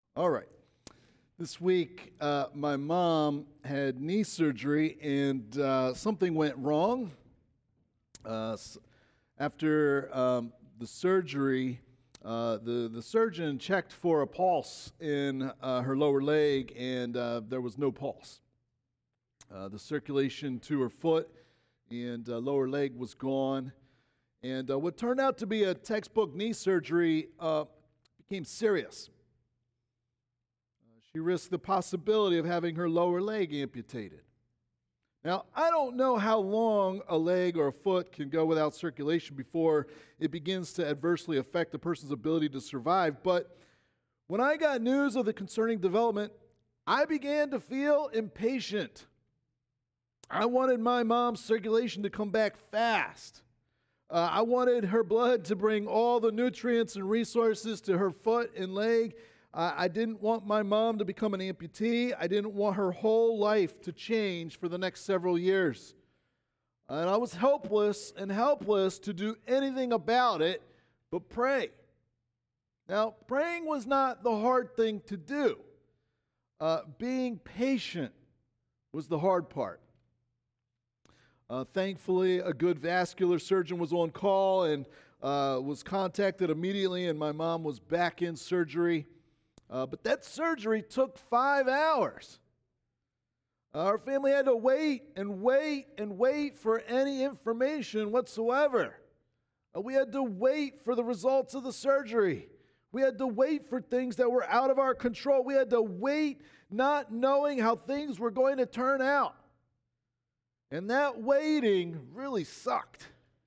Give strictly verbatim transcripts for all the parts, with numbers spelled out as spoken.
All right. This week, uh, my mom had knee surgery, and uh, something went wrong. Uh, after um, the surgery, uh, the, the surgeon checked for a pulse in uh, her lower leg, and uh, there was no pulse. Uh, the circulation to her foot and uh, lower leg was gone. And uh, what turned out to be a textbook knee surgery uh, became serious. She risked the possibility of having her lower leg amputated. Now, I don't know how long a leg or a foot can go without circulation before it begins to adversely affect a person's ability to survive, but when I got news of the concerning development, I began to feel impatient. I wanted my mom's circulation to come back fast. Uh, I wanted her blood to bring all the nutrients and resources to her foot and leg. I didn't want my mom to become an amputee. I didn't want her whole life to change for the next several years. And I was helpless and helpless to do anything about it but pray. Now, praying was not the hard thing to do. Uh, being patient was the hard part. Uh, thankfully, a good vascular surgeon was on call and uh, was contacted immediately, and my mom was back in surgery. Uh, but that surgery took five hours. Our family had to wait and wait and wait for any information whatsoever. Uh, we had to wait for the results of the surgery. We had to wait for things that were out of our control. We had to wait not knowing how things were going to turn out. And that waiting really sucked.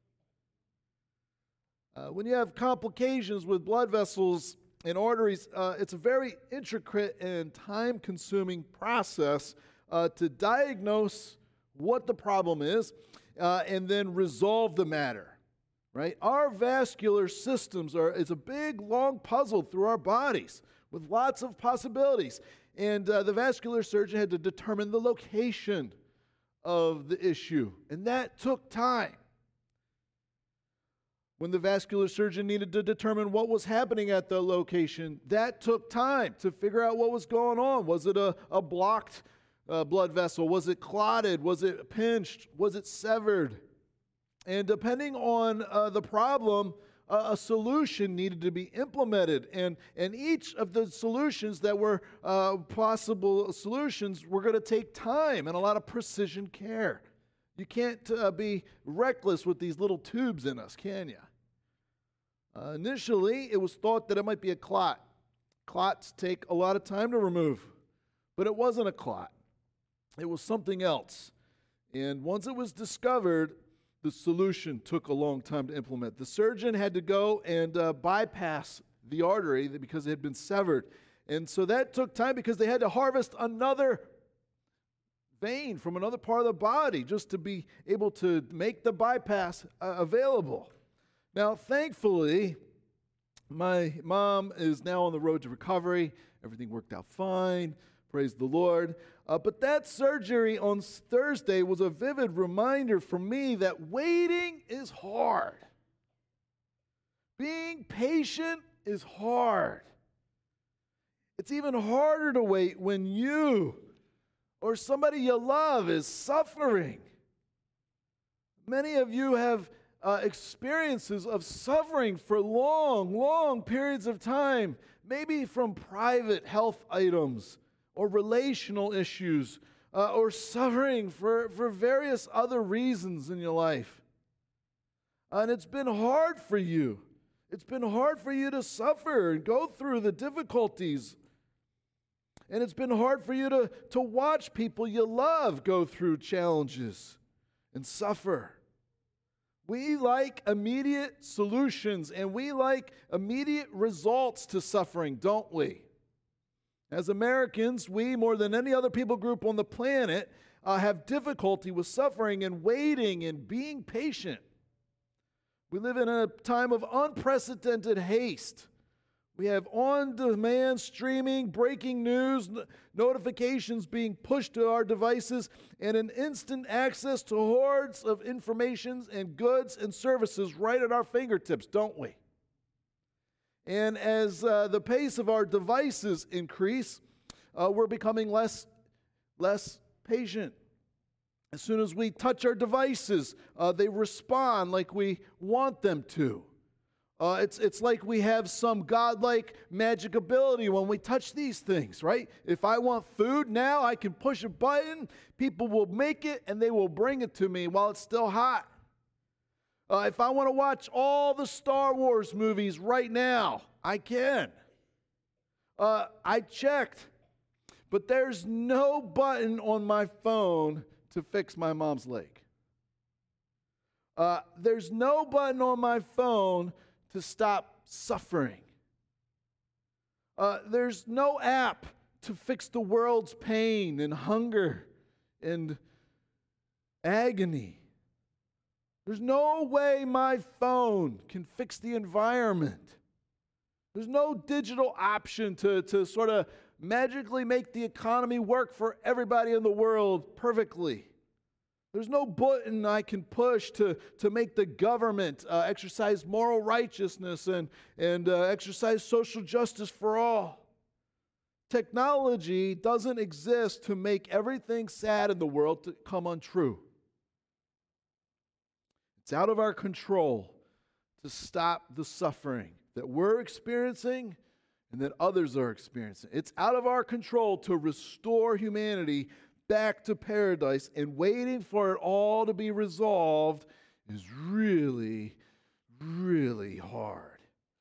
Uh, when you have complications with blood vessels and arteries, uh, it's a very intricate and time-consuming process uh, to diagnose what the problem is uh, and then resolve the matter, right? Our vascular systems are is a big, long puzzle through our bodies with lots of possibilities. And uh, the vascular surgeon had to determine the location of the issue, and that took time. When the vascular surgeon needed to determine what was happening at the location, that took time to figure out what was going on. Was it a, a blocked uh, blood vessel? Was it clotted? Was it pinched? Was it severed? And depending on uh, the problem, uh, a solution needed to be implemented. And, and each of the solutions that were uh, possible solutions were going to take time and a lot of precision care. You can't uh, be reckless with these little tubes in us, can you? Uh, initially, it was thought that it might be a clot. Clots take a lot of time to remove, but it wasn't a clot. It was something else. And once it was discovered, the solution took a long time to implement. The surgeon had to go and uh, bypass the artery because it had been severed. And so that took time because they had to harvest another vein from another part of the body just to be able to make the bypass uh, available. Now, thankfully, my mom is now on the road to recovery. Everything worked out fine. Praise the Lord. Uh, but that surgery on Thursday was a vivid reminder for me that waiting is hard. Being patient is hard. It's even harder to wait when you or somebody you love is suffering. Many of you have uh, experiences of suffering for long, long periods of time, maybe from private health items or relational issues, uh, or suffering for, for various other reasons in your life. And it's been hard for you. It's been hard for you to suffer and go through the difficulties. And it's been hard for you to, to watch people you love go through challenges and suffer. We like immediate solutions, and we like immediate results to suffering, don't we? As Americans, we, more than any other people group on the planet, uh, have difficulty with suffering and waiting and being patient. We live in a time of unprecedented haste. We have on-demand streaming, breaking news, notifications being pushed to our devices, and an instant access to hordes of information and goods and services right at our fingertips, don't we? And as uh, the pace of our devices increase, uh, we're becoming less, less patient. As soon as we touch our devices, uh, they respond like we want them to. Uh, it's, it's like we have some godlike magic ability when we touch these things, right? If I want food now, I can push a button, people will make it, and they will bring it to me while it's still hot. Uh, if I want to watch all the Star Wars movies right now, I can. Uh, I checked, but there's no button on my phone to fix my mom's leg. Uh, there's no button on my phone to stop suffering. Uh, there's no app to fix the world's pain and hunger and agony. There's no way my phone can fix the environment. There's no digital option to, to sort of magically make the economy work for everybody in the world perfectly. There's no button I can push to, to make the government uh, exercise moral righteousness and, and uh, exercise social justice for all. Technology doesn't exist to make everything sad in the world to come untrue. It's out of our control to stop the suffering that we're experiencing and that others are experiencing. It's out of our control to restore humanity back to paradise, and waiting for it all to be resolved is really, really hard.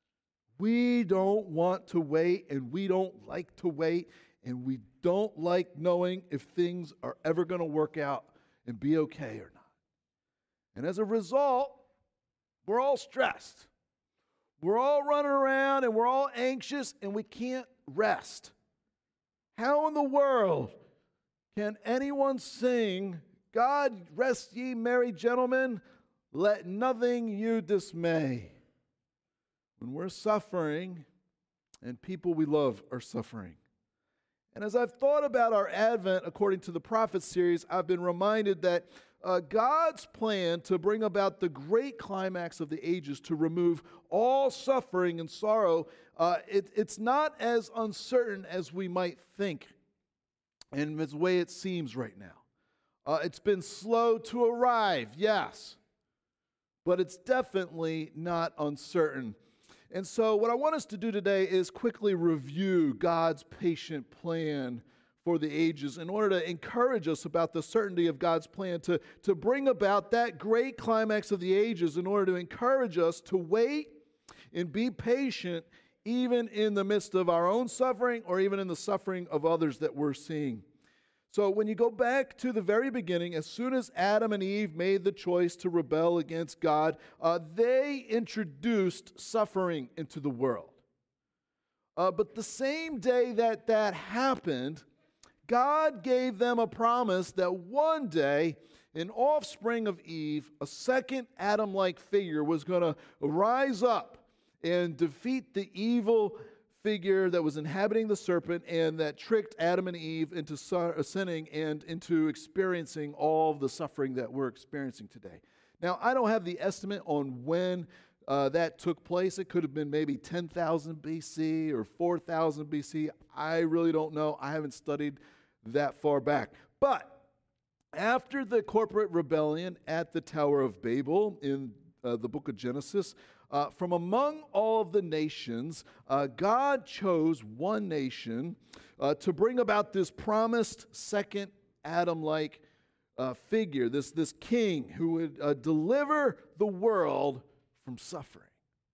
We don't want to wait, and we don't like to wait, and we don't like knowing if things are ever going to work out and be okay or not. And as a result, we're all stressed. We're all running around, and we're all anxious, and we can't rest. How in the world can anyone sing, God rest ye merry gentlemen, let nothing you dismay, when we're suffering and people we love are suffering? And as I've thought about our Advent according to the Prophet series, I've been reminded that uh, God's plan to bring about the great climax of the ages, to remove all suffering and sorrow, uh, it, it's not as uncertain as we might think. And it's the way it seems right now. Uh, it's been slow to arrive, yes, but it's definitely not uncertain. And so what I want us to do today is quickly review God's patient plan for the ages in order to encourage us about the certainty of God's plan to, to bring about that great climax of the ages, in order to encourage us to wait and be patient even in the midst of our own suffering or even in the suffering of others that we're seeing. So when you go back to the very beginning, as soon as Adam and Eve made the choice to rebel against God, uh, they introduced suffering into the world. Uh, but the same day that that happened, God gave them a promise that one day, an offspring of Eve, a second Adam-like figure, was going to rise up and defeat the evil figure that was inhabiting the serpent and that tricked Adam and Eve into sinning and into experiencing all of the suffering that we're experiencing today. Now, I don't have the estimate on when uh, that took place. It could have been maybe ten thousand B C or four thousand B C. I really don't know. I haven't studied that far back. But after the corporate rebellion at the Tower of Babel in uh, the book of Genesis, Uh, from among all of the nations, uh, God chose one nation uh, to bring about this promised second Adam-like uh, figure, this, this king who would uh, deliver the world from suffering.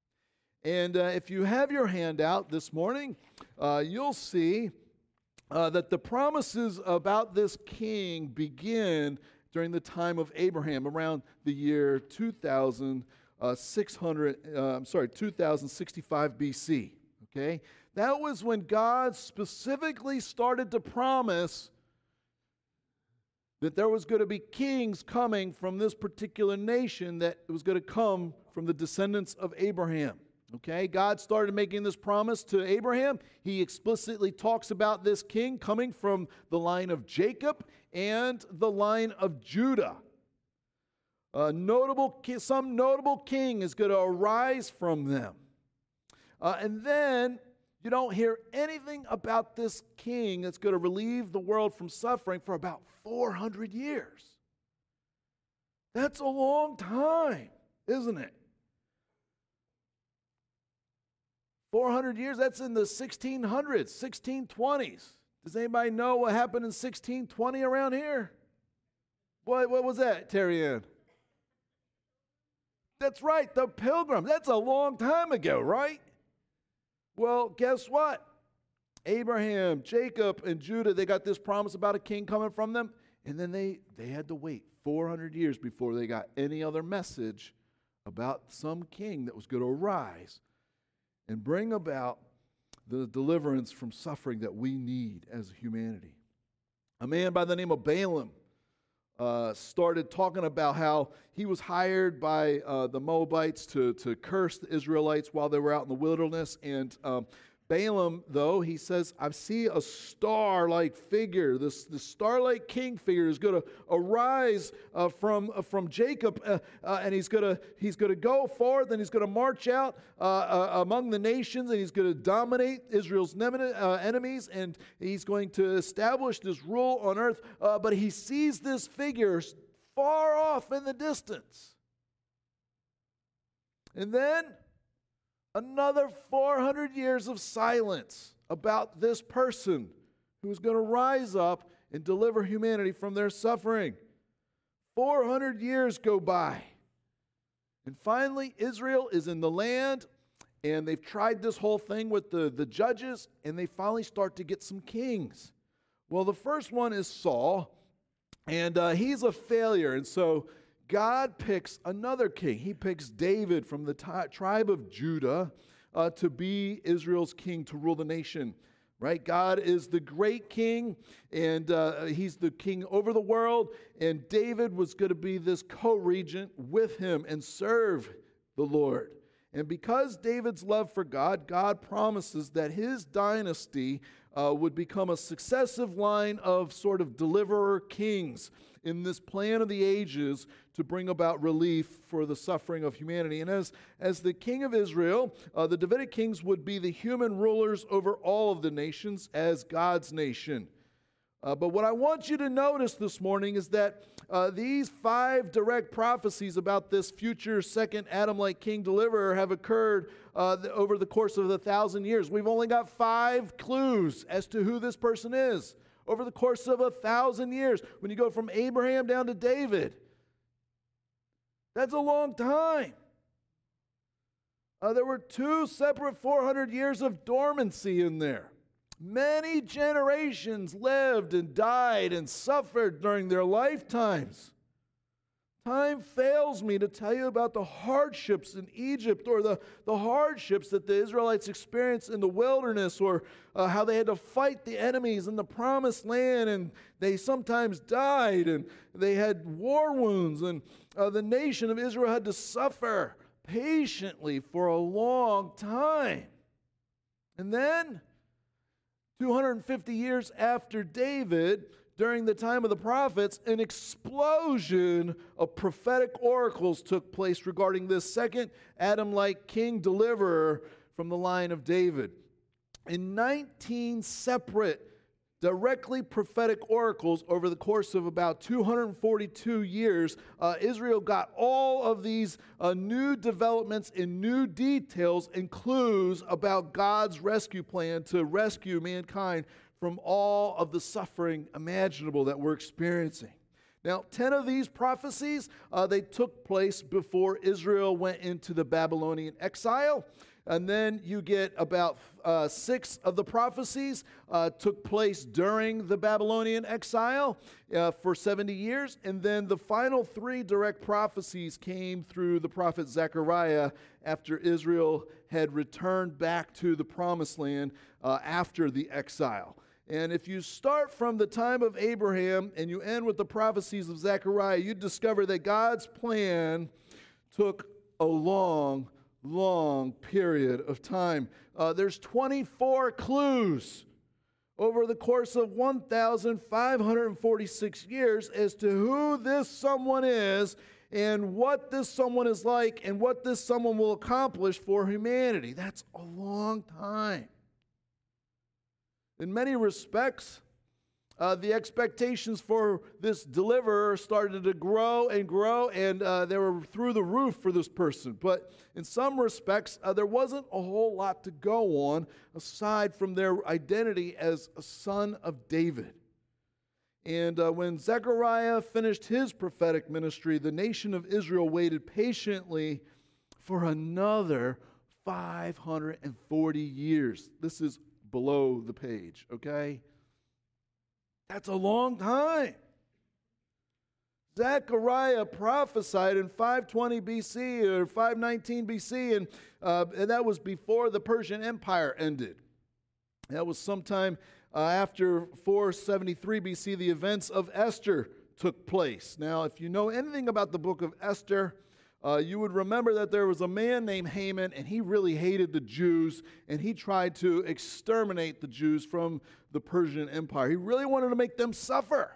And uh, if you have your handout this morning, uh, you'll see uh, that the promises about this king begin during the time of Abraham, around the year two thousand. Uh, six hundred, uh, I'm sorry, two thousand sixty-five B C, okay? That was when God specifically started to promise that there was going to be kings coming from this particular nation, that it was going to come from the descendants of Abraham, okay? God started making this promise to Abraham. He explicitly talks about this king coming from the line of Jacob and the line of Judah. A notable, some notable king is going to arise from them. Uh, and then you don't hear anything about this king that's going to relieve the world from suffering for about four hundred years. That's a long time, isn't it? four hundred years, that's in the sixteen hundreds, sixteen twenties. Does anybody know what happened in sixteen twenty around here? What, what was that, Terry Ann? That's right, the Pilgrims. That's a long time ago, right? Well, guess what? Abraham, Jacob, and Judah, they got this promise about a king coming from them, and then they, they had to wait four hundred years before they got any other message about some king that was going to arise and bring about the deliverance from suffering that we need as humanity. A man by the name of Balaam uh, started talking about how he was hired by uh, the Moabites to, to curse the Israelites while they were out in the wilderness. And um, Balaam, though, he says, I see a star-like figure. This, this star-like king figure is going to arise uh, from, uh, from Jacob, uh, uh, and he's going to he's going to go forth, and he's going to march out uh, uh, among the nations, and he's going to dominate Israel's ne- uh, enemies, and he's going to establish this rule on earth. Uh, but he sees this figure far off in the distance. And then another four hundred years of silence about this person who is going to rise up and deliver humanity from their suffering. four hundred years go by. And finally, Israel is in the land, and they've tried this whole thing with the, the judges, and they finally start to get some kings. Well, the first one is Saul, and uh, he's a failure, and so God picks another king. He picks David from the t- tribe of Judah uh, to be Israel's king, to rule the nation. Right? God is the great king, and uh, he's the king over the world, and David was going to be this co-regent with him and serve the Lord. And because David's love for God, God promises that his dynasty uh, would become a successive line of sort of deliverer kings in this plan of the ages to bring about relief for the suffering of humanity. And as, as the king of Israel, uh, the Davidic kings would be the human rulers over all of the nations as God's nation. Uh, but what I want you to notice this morning is that uh, these five direct prophecies about this future second Adam-like king deliverer have occurred uh, the, over the course of a thousand years. We've only got five clues as to who this person is over the course of a thousand years. When you go from Abraham down to David, that's a long time. Uh, there were two separate four hundred years of dormancy in there. Many generations lived and died and suffered during their lifetimes. Time fails me to tell you about the hardships in Egypt, or the, the hardships that the Israelites experienced in the wilderness, or uh, how they had to fight the enemies in the promised land, and they sometimes died, and they had war wounds, and uh, the nation of Israel had to suffer patiently for a long time. And then, two hundred fifty years after David, during the time of the prophets, an explosion of prophetic oracles took place regarding this second Adam-like king deliverer from the line of David. In nineteen separate, directly prophetic oracles over the course of about two hundred forty-two years, uh, Israel got all of these uh, new developments and new details and clues about God's rescue plan to rescue mankind from all of the suffering imaginable that we're experiencing. Now, ten of these prophecies, uh, they took place before Israel went into the Babylonian exile. And then you get about uh, six of the prophecies uh, took place during the Babylonian exile uh, for seventy years. And then the final three direct prophecies came through the prophet Zechariah after Israel had returned back to the promised land uh, after the exile. And if you start from the time of Abraham and you end with the prophecies of Zechariah, you discover that God's plan took a long long period of time. Uh, there's twenty-four clues over the course of one thousand five hundred forty-six years as to who this someone is and what this someone is like and what this someone will accomplish for humanity. That's a long time. In many respects, uh, the expectations for this deliverer started to grow and grow, and uh, they were through the roof for this person. But in some respects, uh, there wasn't a whole lot to go on aside from their identity as a son of David. And uh, when Zechariah finished his prophetic ministry, the nation of Israel waited patiently for another five hundred forty years. This is below the page, okay? That's a long time. Zechariah prophesied in five twenty B C or five nineteen B C, and, uh, and that was before the Persian Empire ended. That was sometime uh, after four seventy-three B C, the events of Esther took place. Now, if you know anything about the book of Esther, Uh, you would remember that there was a man named Haman, and he really hated the Jews, and he tried to exterminate the Jews from the Persian Empire. He really wanted to make them suffer.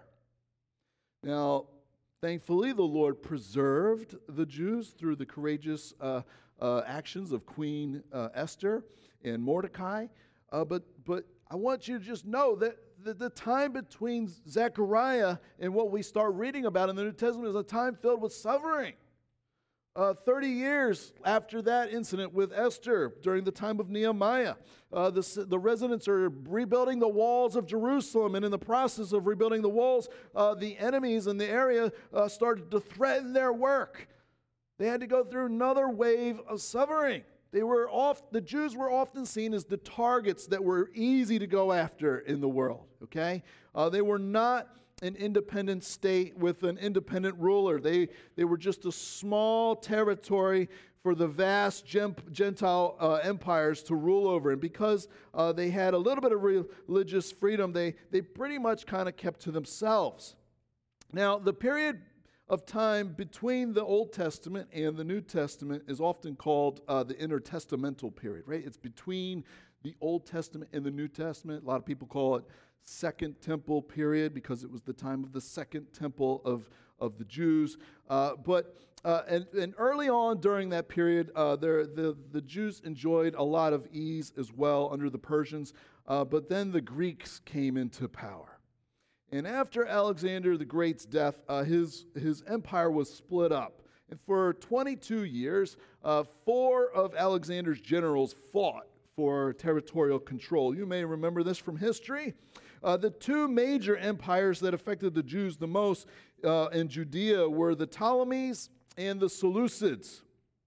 Now, thankfully, the Lord preserved the Jews through the courageous uh, uh, actions of Queen uh, Esther and Mordecai. Uh, but, but I want you to just know that the, the time between Zechariah and what we start reading about in the New Testament is a time filled with suffering. Uh, thirty years after that incident with Esther, during the time of Nehemiah, uh, the, the residents are rebuilding the walls of Jerusalem, and in the process of rebuilding the walls, uh, the enemies in the area uh, started to threaten their work. They had to go through another wave of suffering. They were off, the Jews were often seen as the targets that were easy to go after in the world, okay? Uh, they were not an independent state with an independent ruler. They, they were just a small territory for the vast Gentile uh, empires to rule over. And because uh, they had a little bit of religious freedom, they, they pretty much kind of kept to themselves. Now, the period of time between the Old Testament and the New Testament is often called uh, the intertestamental period, right? It's between the Old Testament and the New Testament. A lot of people call it Second Temple period because it was the time of the Second Temple of, of the Jews. Uh, but uh, and, and early on during that period, uh, there, the, the Jews enjoyed a lot of ease as well under the Persians. Uh, but then the Greeks came into power. And after Alexander the Great's death, uh, his, his empire was split up. And for twenty-two years, uh, four of Alexander's generals fought for territorial control. You may remember this from history. Uh, the two major empires that affected the Jews the most uh, in Judea were the Ptolemies and the Seleucids.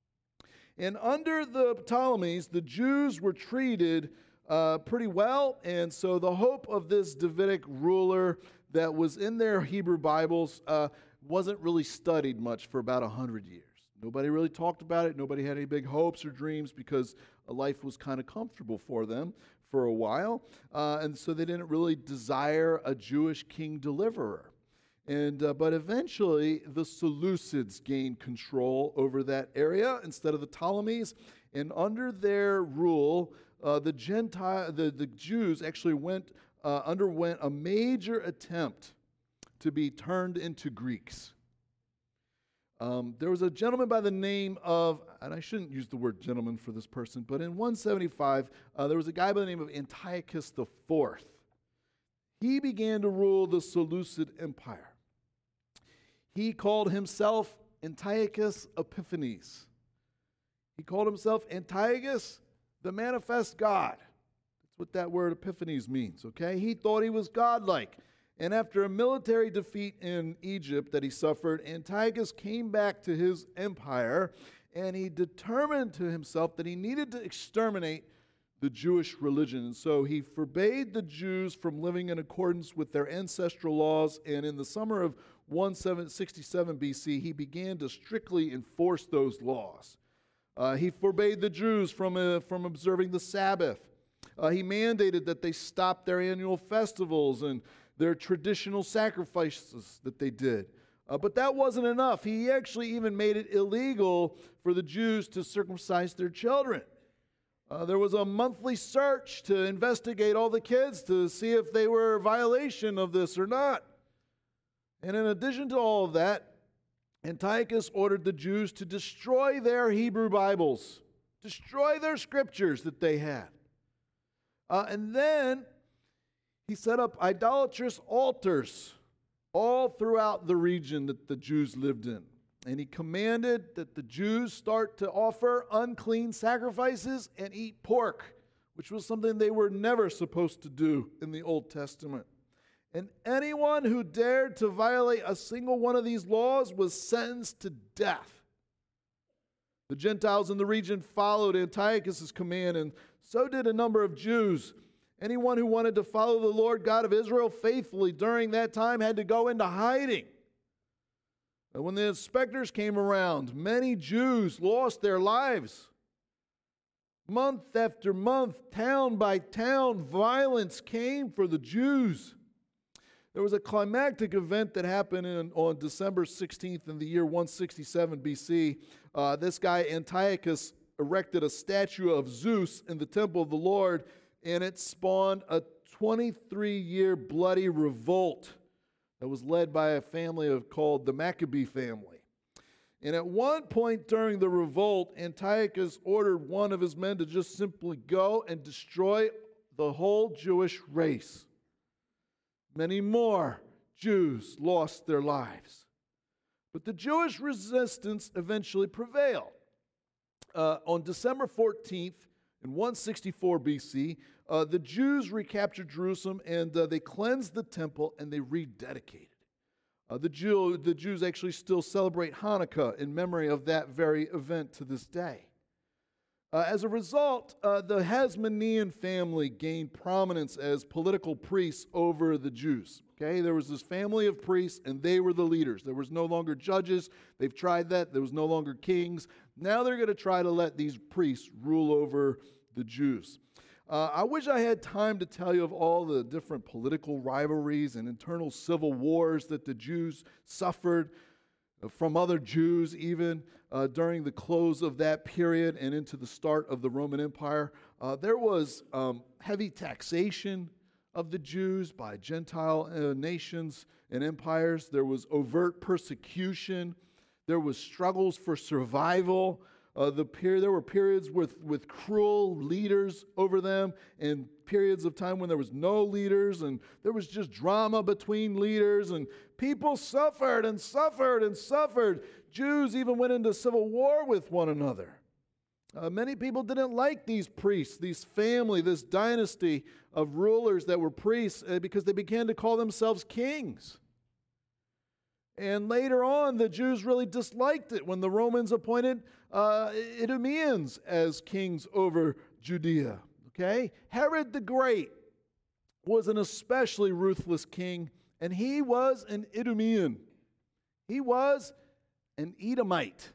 And under the Ptolemies, the Jews were treated uh, pretty well, and so the hope of this Davidic ruler that was in their Hebrew Bibles uh, wasn't really studied much for about one hundred years. Nobody really talked about it. Nobody had any big hopes or dreams because life was kind of comfortable for them for a while. Uh, and so they didn't really desire a Jewish king deliverer. And uh, but eventually the Seleucids gained control over that area instead of the Ptolemies. And under their rule, uh, the Gentile, the, the Jews actually went uh, underwent a major attempt to be turned into Greeks. Um, there was a gentleman by the name of, and I shouldn't use the word gentleman for this person, but in one seventy-five, uh, there was a guy by the name of Antiochus the Fourth. He began to rule the Seleucid Empire. He called himself Antiochus Epiphanes. He called himself Antiochus, the manifest God. That's what that word Epiphanes means, okay? He thought he was godlike. And after a military defeat in Egypt that he suffered, Antiochus came back to his empire, and he determined to himself that he needed to exterminate the Jewish religion. And so he forbade the Jews from living in accordance with their ancestral laws, and in the summer of one sixty-seven B C, he began to strictly enforce those laws. Uh, he forbade the Jews from, uh, from observing the Sabbath. Uh, he mandated that they stop their annual festivals and their traditional sacrifices that they did. Uh, but that wasn't enough. He actually even made it illegal for the Jews to circumcise their children. Uh, there was a monthly search to investigate all the kids to see if they were a violation of this or not. And in addition to all of that, Antiochus ordered the Jews to destroy their Hebrew Bibles, destroy their scriptures that they had. Uh, and then he set up idolatrous altars all throughout the region that the Jews lived in. And he commanded that the Jews start to offer unclean sacrifices and eat pork, which was something they were never supposed to do in the Old Testament. And anyone who dared to violate a single one of these laws was sentenced to death. The Gentiles in the region followed Antiochus' command, and so did a number of Jews. Anyone who wanted to follow the Lord God of Israel faithfully during that time had to go into hiding. And when the inspectors came around, many Jews lost their lives. Month after month, town by town, violence came for the Jews. There was a climactic event that happened in, on December sixteenth in the year one sixty-seven B C. Uh, this guy Antiochus erected a statue of Zeus in the temple of the Lord, and it spawned a twenty-three year bloody revolt that was led by a family of, called the Maccabee family. And at one point during the revolt, Antiochus ordered one of his men to just simply go and destroy the whole Jewish race. Many more Jews lost their lives. But the Jewish resistance eventually prevailed. Uh, on December fourteenth, in one sixty-four B C, uh, the Jews recaptured Jerusalem, and uh, they cleansed the temple and they rededicated it. Uh, the, Jew, the Jews actually still celebrate Hanukkah in memory of that very event to this day. Uh, as a result, uh, the Hasmonean family gained prominence as political priests over the Jews. Okay, there was this family of priests, and they were the leaders. There was no longer judges. They've tried that. There was no longer kings. Now they're going to try to let these priests rule over the Jews. Uh, I wish I had time to tell you of all the different political rivalries and internal civil wars that the Jews suffered from other Jews, even uh, during the close of that period and into the start of the Roman Empire. Uh, there was um, heavy taxation of the Jews by Gentile uh, nations and empires. There was overt persecution. There was struggles for survival. Uh, the period, there were periods with, with cruel leaders over them, and periods of time when there was no leaders, and there was just drama between leaders, and people suffered and suffered and suffered. Jews even went into civil war with one another. Uh, many people didn't like these priests, these family, this dynasty of rulers that were priests, uh, because they began to call themselves kings. And later on, the Jews really disliked it when the Romans appointed uh, Idumeans as kings over Judea. Okay? Herod the Great was an especially ruthless king, and he was an Idumean. He was an Edomite.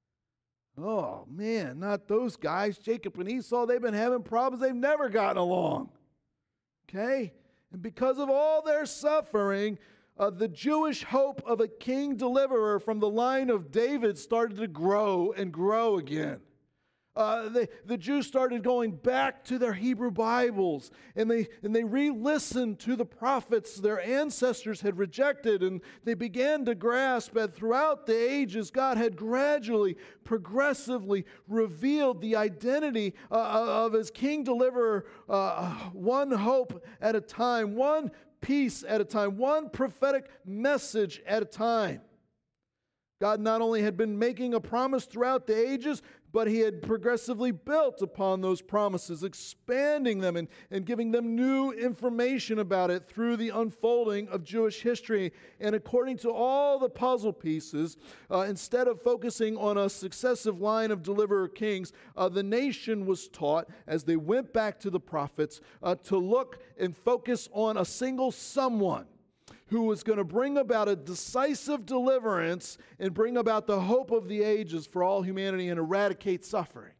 Oh, man, not those guys. Jacob and Esau, they've been having problems. They've never gotten along. Okay? And because of all their suffering, Uh, the Jewish hope of a king deliverer from the line of David started to grow and grow again. Uh, they, the Jews started going back to their Hebrew Bibles, and they and they re-listened to the prophets their ancestors had rejected, and they began to grasp that throughout the ages, God had gradually, progressively revealed the identity uh, of his king deliverer, uh, one hope at a time, one peace at a time, one prophetic message at a time. God not only had been making a promise throughout the ages, but he had progressively built upon those promises, expanding them and, and giving them new information about it through the unfolding of Jewish history. And according to all the puzzle pieces, uh, instead of focusing on a successive line of deliverer kings, uh, the nation was taught, as they went back to the prophets, uh, to look and focus on a single someone who was going to bring about a decisive deliverance and bring about the hope of the ages for all humanity and eradicate suffering.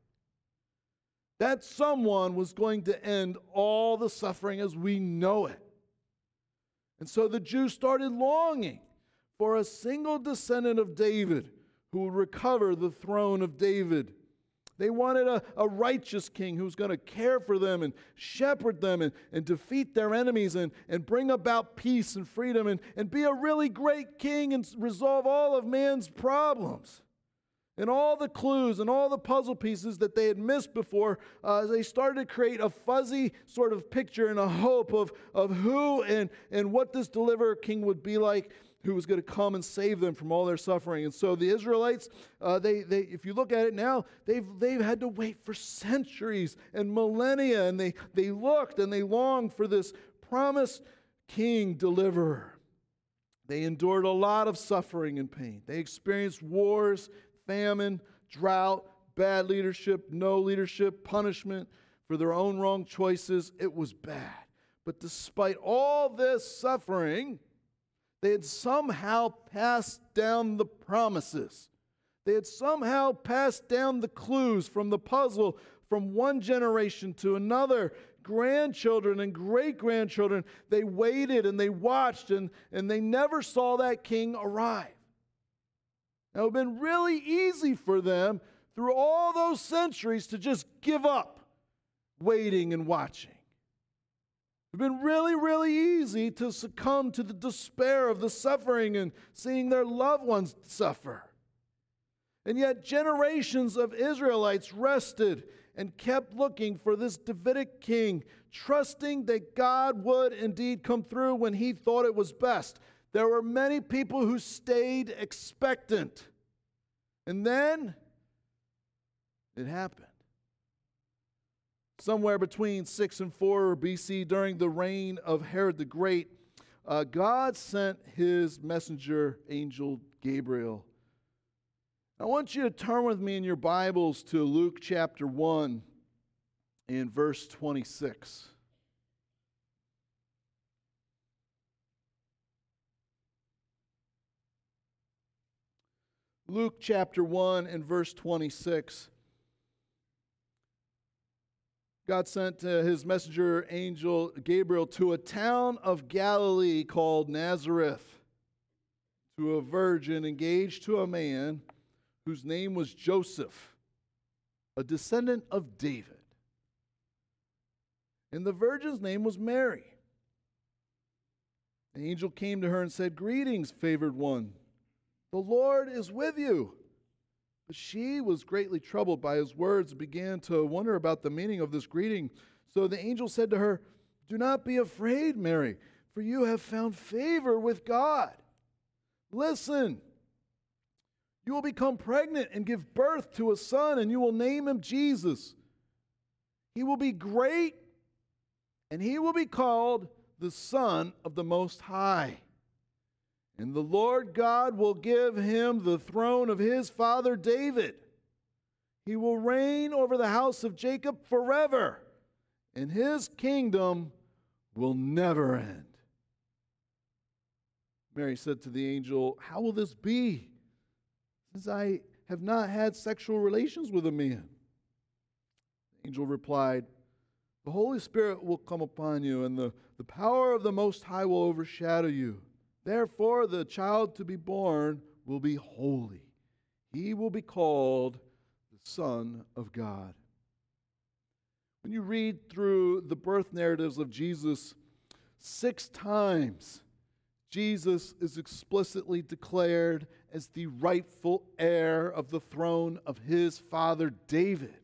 That someone was going to end all the suffering as we know it. And so the Jews started longing for a single descendant of David who would recover the throne of David. They wanted a, a righteous king who's going to care for them and shepherd them and, and defeat their enemies and, and bring about peace and freedom and, and be a really great king and resolve all of man's problems. And all the clues and all the puzzle pieces that they had missed before, uh, they started to create a fuzzy sort of picture and a hope of, of who and, and what this deliverer king would be like, who was going to come and save them from all their suffering. And so the Israelites, uh, they, they, if you look at it now, they've, they've had to wait for centuries and millennia, and they, they looked and they longed for this promised king deliverer. They endured a lot of suffering and pain. They experienced wars, famine, drought, bad leadership, no leadership, punishment for their own wrong choices. It was bad. But despite all this suffering, they had somehow passed down the promises. They had somehow passed down the clues from the puzzle from one generation to another. Grandchildren and great-grandchildren, they waited and they watched and, and they never saw that king arrive. Now, it would have been really easy for them through all those centuries to just give up waiting and watching. It would have been really, really easy to succumb to the despair of the suffering and seeing their loved ones suffer. And yet generations of Israelites rested and kept looking for this Davidic king, trusting that God would indeed come through when he thought it was best. There were many people who stayed expectant. And then it happened. Somewhere between six and four B C, during the reign of Herod the Great, uh, God sent his messenger angel Gabriel. I want you to turn with me in your Bibles to Luke chapter one and verse twenty-six. Luke chapter one and verse twenty-six. God sent uh, his messenger angel Gabriel to a town of Galilee called Nazareth, to a virgin engaged to a man whose name was Joseph, a descendant of David. And the virgin's name was Mary. The angel came to her and said, "Greetings, favored one. The Lord is with you." But she was greatly troubled by his words and began to wonder about the meaning of this greeting. So the angel said to her, "Do not be afraid, Mary, for you have found favor with God. Listen, you will become pregnant and give birth to a son, and you will name him Jesus. He will be great, and he will be called the Son of the Most High. And the Lord God will give him the throne of his father David. He will reign over the house of Jacob forever, and his kingdom will never end." Mary said to the angel, "How will this be, since I have not had sexual relations with a man?" The angel replied, "The Holy Spirit will come upon you, and the, the power of the Most High will overshadow you. Therefore, the child to be born will be holy. He will be called the Son of God." When you read through the birth narratives of Jesus, six times Jesus is explicitly declared as the rightful heir of the throne of his father David.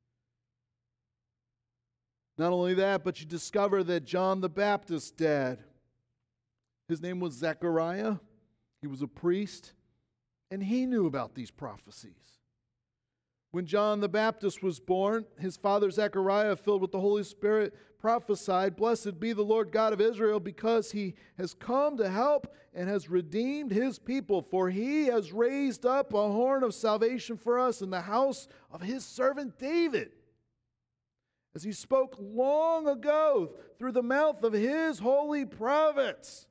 Not only that, but you discover that John the Baptist's dad, his name was Zechariah. He was a priest, and he knew about these prophecies. When John the Baptist was born, his father Zechariah, filled with the Holy Spirit, prophesied, "Blessed be the Lord God of Israel, because he has come to help and has redeemed his people. For he has raised up a horn of salvation for us in the house of his servant David, as he spoke long ago through the mouth of his holy prophets,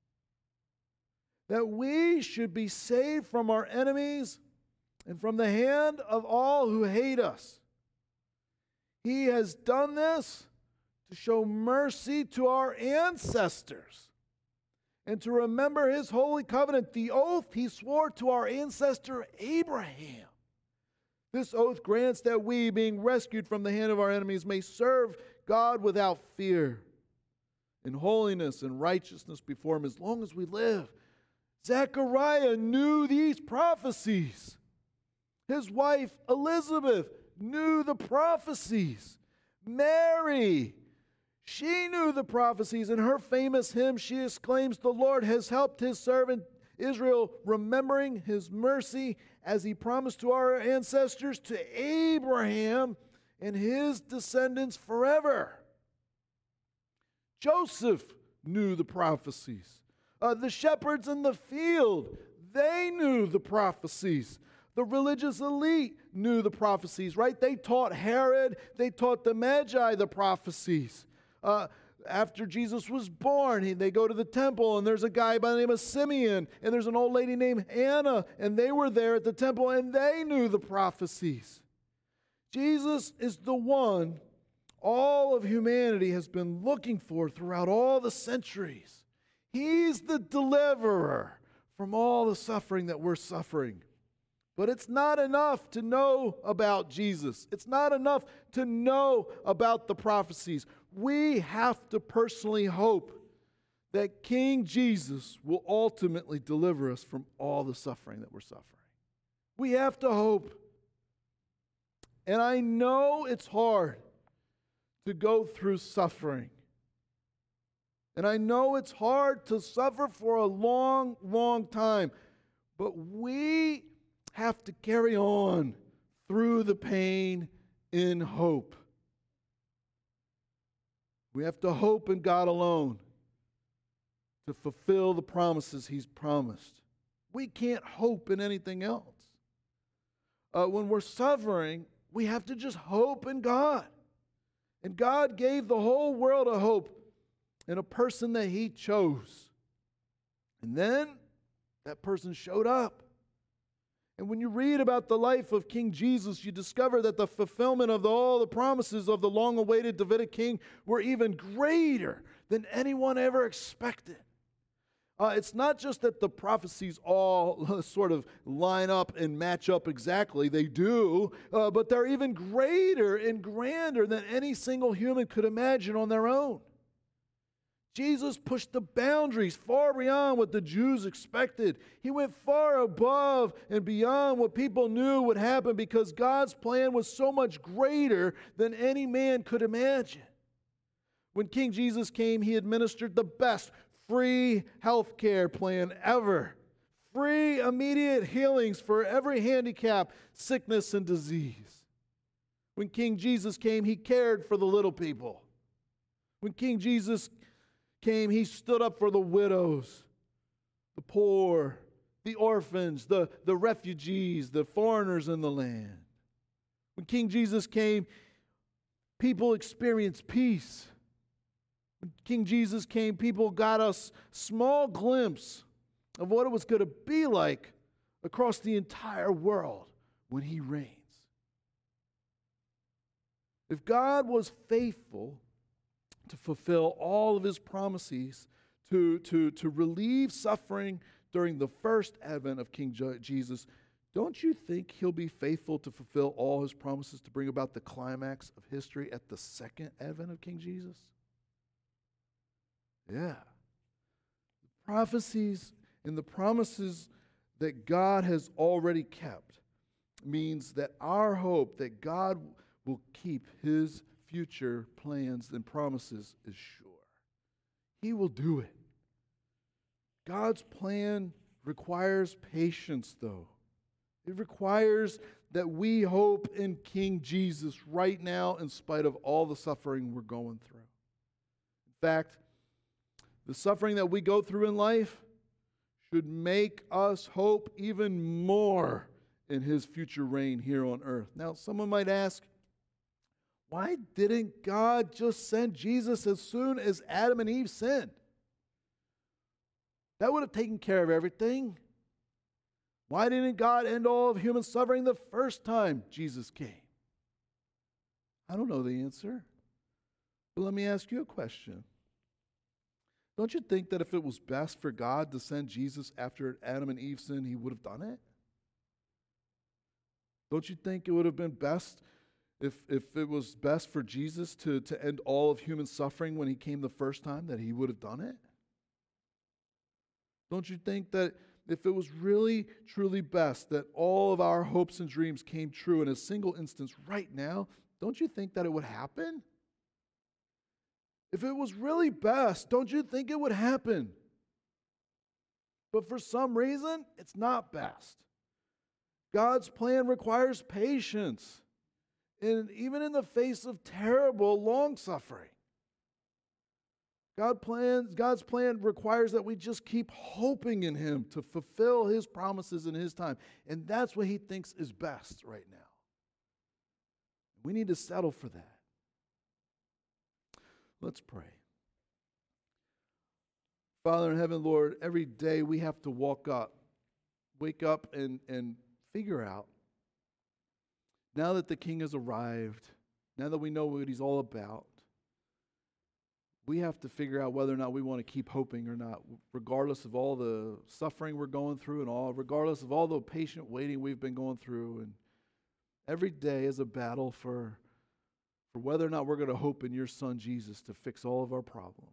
that we should be saved from our enemies and from the hand of all who hate us. He has done this to show mercy to our ancestors and to remember his holy covenant, the oath he swore to our ancestor Abraham." This oath grants that we, being rescued from the hand of our enemies, may serve God without fear, in holiness and righteousness before Him as long as we live. Zechariah knew these prophecies. His wife Elizabeth knew the prophecies. Mary, she knew the prophecies. In her famous hymn, she exclaims, "The Lord has helped His servant Israel, remembering His mercy as He promised to our ancestors, to Abraham and his descendants forever." Joseph knew the prophecies. Uh, the shepherds in the field, they knew the prophecies. The religious elite knew the prophecies, right? They taught Herod, they taught the Magi the prophecies. Uh, after Jesus was born, he, they go to the temple, and there's a guy by the name of Simeon, and there's an old lady named Anna, and they were there at the temple, and they knew the prophecies. Jesus is the one all of humanity has been looking for throughout all the centuries. He's the deliverer from all the suffering that we're suffering. But it's not enough to know about Jesus. It's not enough to know about the prophecies. We have to personally hope that King Jesus will ultimately deliver us from all the suffering that we're suffering. We have to hope. And I know it's hard to go through suffering. And I know it's hard to suffer for a long, long time. But we have to carry on through the pain in hope. We have to hope in God alone to fulfill the promises He's promised. We can't hope in anything else. Uh, when we're suffering, we have to just hope in God. And God gave the whole world a hope in a person that He chose. And then that person showed up. And when you read about the life of King Jesus, you discover that the fulfillment of the, all the promises of the long-awaited Davidic king were even greater than anyone ever expected. Uh, it's not just that the prophecies all sort of line up and match up exactly. They do, uh, but they're even greater and grander than any single human could imagine on their own. Jesus pushed the boundaries far beyond what the Jews expected. He went far above and beyond what people knew would happen because God's plan was so much greater than any man could imagine. When King Jesus came, He administered the best free health care plan ever. Free immediate healings for every handicap, sickness, and disease. When King Jesus came, He cared for the little people. When King Jesus came, He stood up for the widows, the poor, the orphans, the, the refugees, the foreigners in the land. When King Jesus came, people experienced peace. When King Jesus came, people got a small glimpse of what it was going to be like across the entire world when He reigns. If God was faithful to fulfill all of His promises, to, to, to relieve suffering during the first advent of King Jesus, don't you think He'll be faithful to fulfill all His promises to bring about the climax of history at the second advent of King Jesus? Yeah. The prophecies and the promises that God has already kept means that our hope that God will keep His future plans and promises is sure. He will do it. God's plan requires patience, though. It requires that we hope in King Jesus right now in spite of all the suffering we're going through. In fact, the suffering that we go through in life should make us hope even more in His future reign here on earth. Now, someone might ask, why didn't God just send Jesus as soon as Adam and Eve sinned? That would have taken care of everything. Why didn't God end all of human suffering the first time Jesus came? I don't know the answer. But let me ask you a question. Don't you think that if it was best for God to send Jesus after Adam and Eve sinned, He would have done it? Don't you think it would have been best if, if it was best for Jesus to, to end all of human suffering when he came the first time, that he would have done it? Don't you think that if it was really, truly best that all of our hopes and dreams came true in a single instance right now, don't you think that it would happen? If it was really best, don't you think it would happen? But for some reason, it's not best. God's plan requires patience, and even in the face of terrible long suffering. God plans, God's plan requires that we just keep hoping in him to fulfill his promises in his time. And that's what he thinks is best right now. We need to settle for that. Let's pray. Father in heaven, Lord, every day we have to walk up, wake up and, and figure out, now that the King has arrived, now that we know what he's all about, we have to figure out whether or not we want to keep hoping or not, regardless of all the suffering we're going through and all, regardless of all the patient waiting we've been going through. And every day is a battle for, for whether or not we're going to hope in your Son Jesus to fix all of our problems.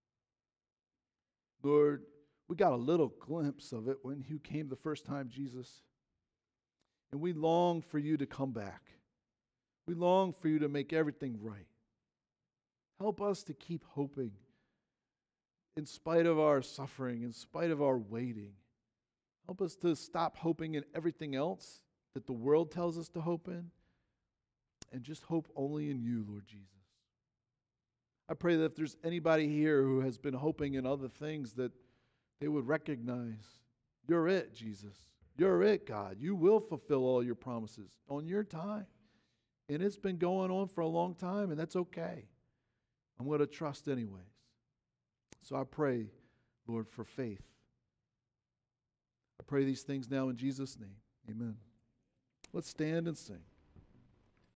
Lord, we got a little glimpse of it when you came the first time, Jesus. And we long for you to come back. We long for you to make everything right. Help us to keep hoping in spite of our suffering, in spite of our waiting. Help us to stop hoping in everything else that the world tells us to hope in and just hope only in you, Lord Jesus. I pray that if there's anybody here who has been hoping in other things, that they would recognize you're it, Jesus. You're it, God. You will fulfill all your promises on your time. And it's been going on for a long time, and that's okay. I'm going to trust anyways. So I pray, Lord, for faith. I pray these things now in Jesus' name. Amen. Let's stand and sing.